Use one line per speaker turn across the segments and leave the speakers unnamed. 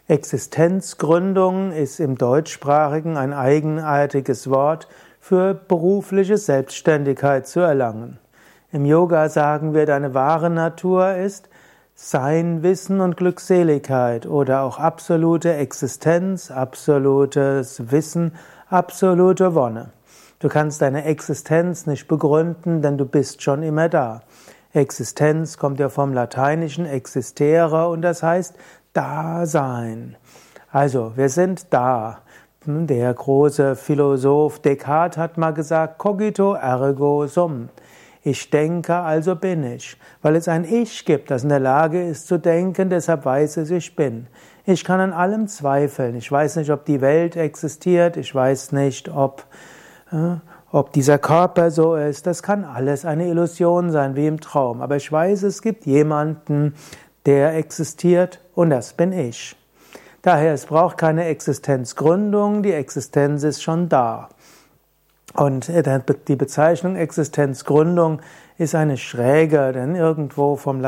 Existenzgründung ist im Deutschsprachigen ein eigenartiges Wort für berufliche Selbstständigkeit zu erlangen. Im Yoga sagen wir, deine wahre Natur ist Sein, Wissen und Glückseligkeit oder auch absolute Existenz, absolutes Wissen, absolute Wonne. Du kannst deine Existenz nicht begründen, denn du bist schon immer da. Existenz kommt ja vom Lateinischen existere und das heißt Dasein. Also, wir sind da. Der große Philosoph Descartes hat mal gesagt, cogito ergo sum. Ich denke, also bin ich. Weil es ein Ich gibt, das in der Lage ist zu denken, deshalb weiß es, ich bin. Ich kann an allem zweifeln. Ich weiß nicht, ob die Welt existiert. Ich weiß nicht, ob dieser Körper so ist. Das kann alles eine Illusion sein, wie im Traum. Aber ich weiß, es gibt jemanden, der existiert und das bin ich. Daher, es braucht keine Existenzgründung, die Existenz ist schon da. Und die Bezeichnung Existenzgründung ist eine schräge, denn irgendwo vom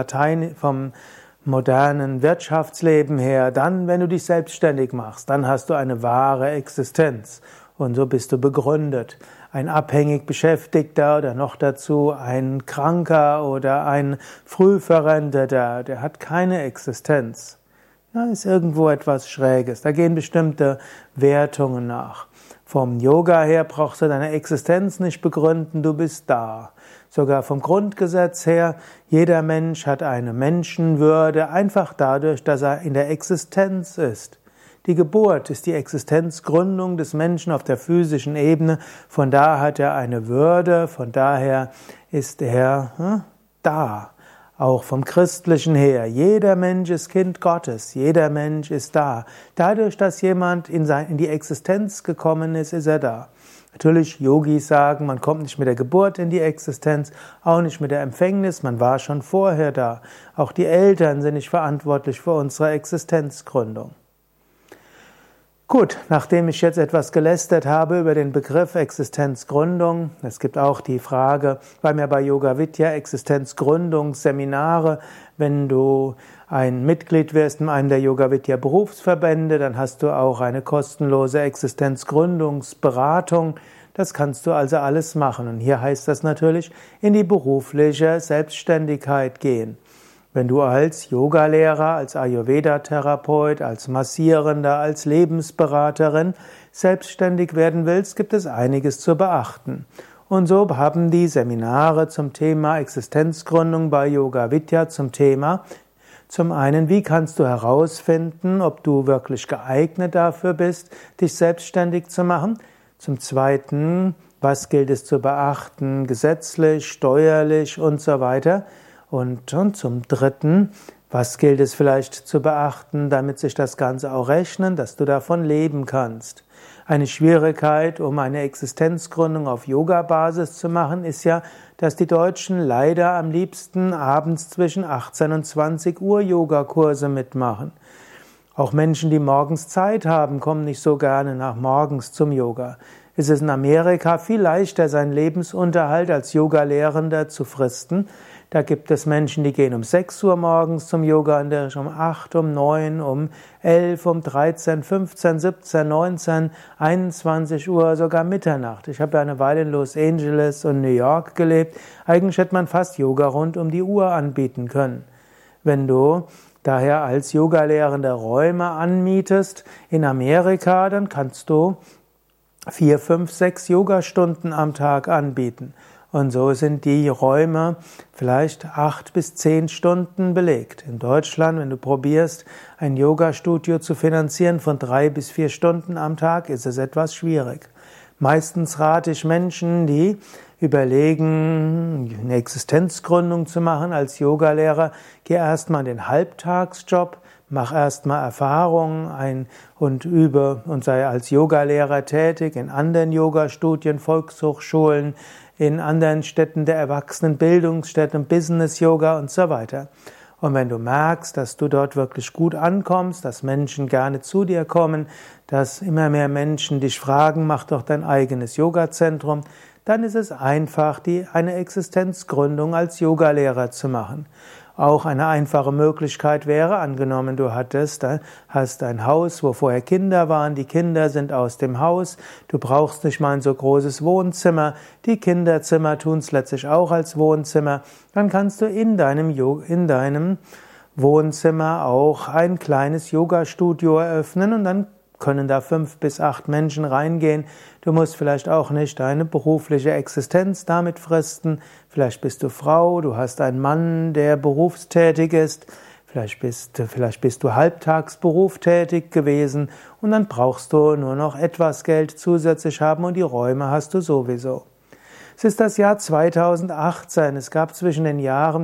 modernen Wirtschaftsleben her, dann, wenn du dich selbstständig machst, dann hast du eine wahre Existenz und so bist du begründet. Ein abhängig Beschäftigter oder noch dazu ein Kranker oder ein Frühverrenteter, der hat keine Existenz. Da ist irgendwo etwas Schräges, da gehen bestimmte Wertungen nach. Vom Yoga her brauchst du deine Existenz nicht begründen, du bist da. Sogar vom Grundgesetz her, jeder Mensch hat eine Menschenwürde, einfach dadurch, dass er in der Existenz ist. Die Geburt ist die Existenzgründung des Menschen auf der physischen Ebene, von daher hat er eine Würde, von daher ist er da. Auch vom Christlichen her, jeder Mensch ist Kind Gottes, jeder Mensch ist da. Dadurch, dass jemand in die Existenz gekommen ist, ist er da. Natürlich, Yogis sagen, man kommt nicht mit der Geburt in die Existenz, auch nicht mit der Empfängnis, man war schon vorher da. Auch die Eltern sind nicht verantwortlich für unsere Existenzgründung. Gut, nachdem ich jetzt etwas gelästert habe über den Begriff Existenzgründung, es gibt auch die Frage, weil wir bei Yoga Vidya Existenzgründungsseminare, wenn du ein Mitglied wirst in einem der Yoga Vidya Berufsverbände, dann hast du auch eine kostenlose Existenzgründungsberatung. Das kannst du also alles machen. Und hier heißt das natürlich, in die berufliche Selbstständigkeit gehen. Wenn du als Yogalehrer, als Ayurveda-Therapeut, als Massierender, als Lebensberaterin selbstständig werden willst, gibt es einiges zu beachten. Und so haben die Seminare zum Thema Existenzgründung bei Yoga Vidya zum Thema, zum einen, wie kannst du herausfinden, ob du wirklich geeignet dafür bist, dich selbstständig zu machen? Zum zweiten, was gilt es zu beachten, gesetzlich, steuerlich und so weiter? Und zum dritten, was gilt es vielleicht zu beachten, damit sich das Ganze auch rechnet, dass du davon leben kannst? Eine Schwierigkeit, um eine Existenzgründung auf Yoga-Basis zu machen, ist ja, dass die Deutschen leider am liebsten abends zwischen 18 und 20 Uhr Yogakurse mitmachen. Auch Menschen, die morgens Zeit haben, kommen nicht so gerne nach morgens zum Yoga. Es ist in Amerika viel leichter, seinen Lebensunterhalt als Yogalehrender zu fristen. Da gibt es Menschen, die gehen um 6 Uhr morgens zum Yoga-Unterricht, um 8, um 9, um 11, um 13, 15, 17, 19, 21 Uhr, sogar Mitternacht. Ich habe ja eine Weile in Los Angeles und New York gelebt. Eigentlich hätte man fast Yoga rund um die Uhr anbieten können. Wenn du daher als Yogalehrender Räume anmietest in Amerika, dann kannst du 4, 5, 6 Yogastunden am Tag anbieten. Und so sind die Räume vielleicht 8 bis 10 Stunden belegt. In Deutschland, wenn du probierst, ein Yogastudio zu finanzieren von 3 bis 4 Stunden am Tag, ist es etwas schwierig. Meistens rate ich Menschen, die überlegen, eine Existenzgründung zu machen als Yogalehrer, geh erstmal in den Halbtagsjob, mach erstmal Erfahrungen und übe und sei als Yogalehrer tätig in anderen Yogastudien, Volkshochschulen, in anderen Städten der Erwachsenenbildungsstätten, Business Yoga und so weiter. Und wenn du merkst, dass du dort wirklich gut ankommst, dass Menschen gerne zu dir kommen, dass immer mehr Menschen dich fragen, mach doch dein eigenes Yogazentrum, dann ist es einfach, eine Existenzgründung als Yogalehrer zu machen. Auch eine einfache Möglichkeit wäre, angenommen du hast ein Haus, wo vorher Kinder waren, die Kinder sind aus dem Haus, du brauchst nicht mal ein so großes Wohnzimmer, die Kinderzimmer tun es letztlich auch als Wohnzimmer, dann kannst du in deinem Wohnzimmer auch ein kleines Yoga-Studio eröffnen und dann können da 5 bis 8 Menschen reingehen. Du musst vielleicht auch nicht deine berufliche Existenz damit fristen. Vielleicht bist du Frau, du hast einen Mann, der berufstätig ist. Vielleicht bist du halbtags berufstätig gewesen und dann brauchst du nur noch etwas Geld zusätzlich haben und die Räume hast du sowieso. Es ist das Jahr 2018. Es gab zwischen den Jahren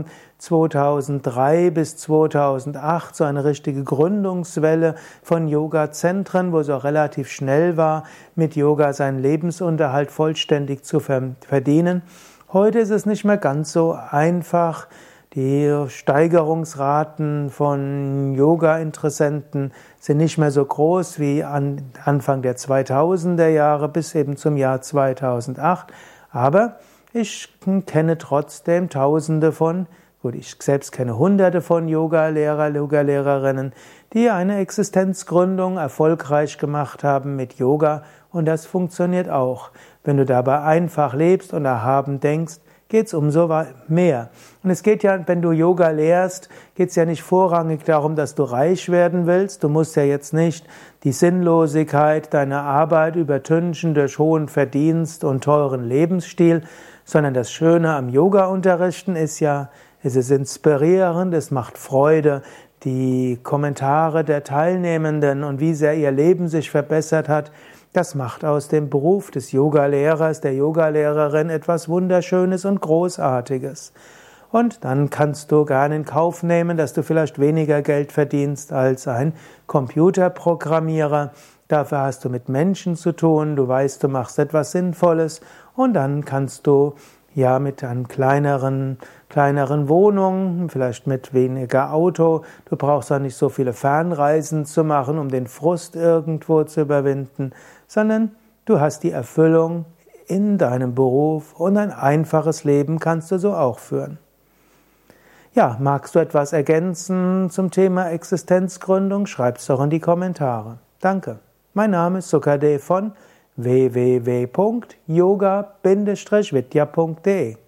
2003 bis 2008 so eine richtige Gründungswelle von Yoga-Zentren, wo es auch relativ schnell war, mit Yoga seinen Lebensunterhalt vollständig zu verdienen. Heute ist es nicht mehr ganz so einfach. Die Steigerungsraten von Yoga-Interessenten sind nicht mehr so groß wie Anfang der 2000er Jahre bis eben zum Jahr 2008. Aber ich kenne trotzdem ich selbst kenne Hunderte von Yogalehrer, Yogalehrerinnen, die eine Existenzgründung erfolgreich gemacht haben mit Yoga und das funktioniert auch. Wenn du dabei einfach lebst und erhaben denkst, geht's umso mehr. Und es geht ja, wenn du Yoga lehrst, geht's ja nicht vorrangig darum, dass du reich werden willst. Du musst ja jetzt nicht die Sinnlosigkeit deiner Arbeit übertünchen durch hohen Verdienst und teuren Lebensstil, sondern das Schöne am Yoga-Unterrichten ist ja, es ist inspirierend, es macht Freude. Die Kommentare der Teilnehmenden und wie sehr ihr Leben sich verbessert hat, das macht aus dem Beruf des Yogalehrers, der Yogalehrerin etwas Wunderschönes und Großartiges. Und dann kannst du gerne in Kauf nehmen, dass du vielleicht weniger Geld verdienst als ein Computerprogrammierer. Dafür hast du mit Menschen zu tun, du weißt, du machst etwas Sinnvolles und dann kannst du ja mit einer kleineren Wohnung, vielleicht mit weniger Auto, du brauchst auch nicht so viele Fernreisen zu machen, um den Frust irgendwo zu überwinden, sondern du hast die Erfüllung in deinem Beruf und ein einfaches Leben kannst du so auch führen. Ja, magst du etwas ergänzen zum Thema Existenzgründung? Schreib's doch in die Kommentare. Danke. Mein Name ist Sukadev von www.yoga-vidya.de